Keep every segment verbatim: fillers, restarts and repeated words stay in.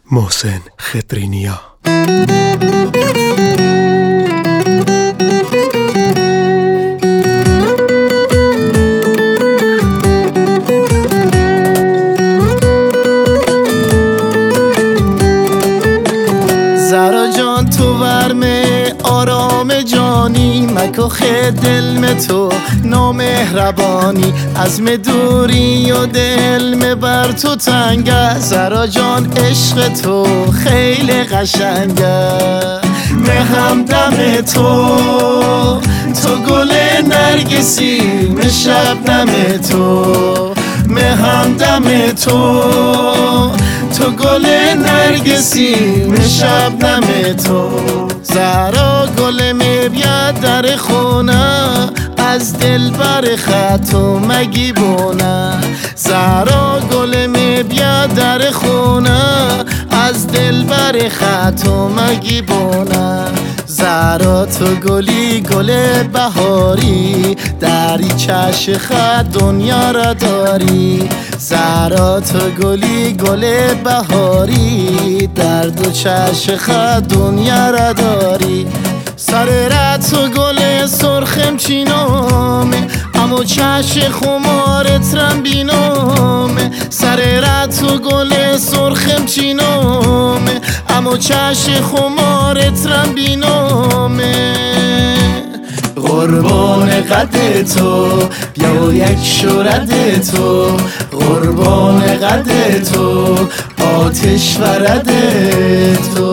محسن خضرینیا. زهرا جان تو ورمه آرام جانی، مکاخ دلم تو نامهربانی، عزم دوری و دلم بر تو تنگه. زهرا جان عشق تو خیلی قشنگه، مهم دم تو تو گل نرگسی، شبنم تو مهم دم تو تو گل نرگسی، شبنم تو. زهرا گل می بیاد در خونه، از دل بر خطو مگی بونه. زهرا گل می بیاد در خونه، از دل بر خطو مگی بونه. زهرا تو گلی گل بهاری، دری چش خط دنیا را داری. زهرا تو گلی گل بهاری، در دو چش خط دنیا را داری. سر رت و گل سرخم چینامه، اما چش خمارت رم بینامه. سر رت و گل سرخم چینامه، اما چش خمارت رم بینامه. قربان قد تو بیا یک شورد تو، قربان قد تو آتش ورد تو.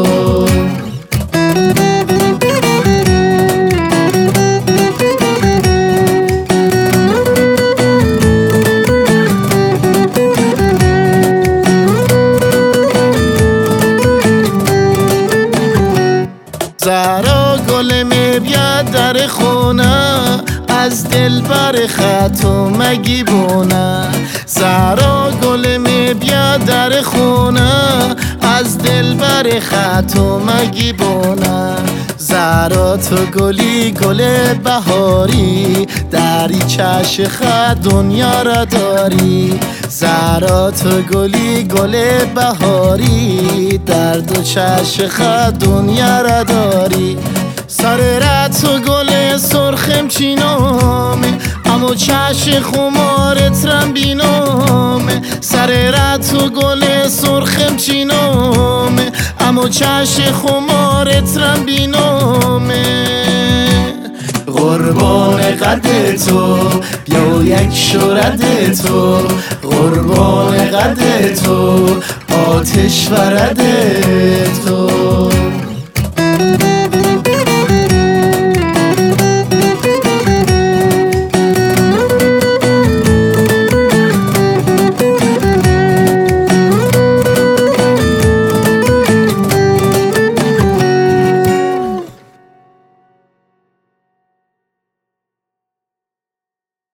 زهرا گل می بیاد در خونه، از دل بر خطو مگی بونه. زهرا گل می بیاد در خونه، از دل بر خطو مگی بونه. زهرا تو گلی گل بهاری، دری چش خط دنیا را داری. زهرا تو گلی گل بهاری، در دو چش خط دنیا را داری. سر رت و گل سرخم چینامه، اما چش خمارت رم بینامه. سر رت و گل سرخم چینامه، اما چش خمارت رم بینامه. قربان قد تو بیا یک شورد تو، قربان قد تو آتش ورد تو.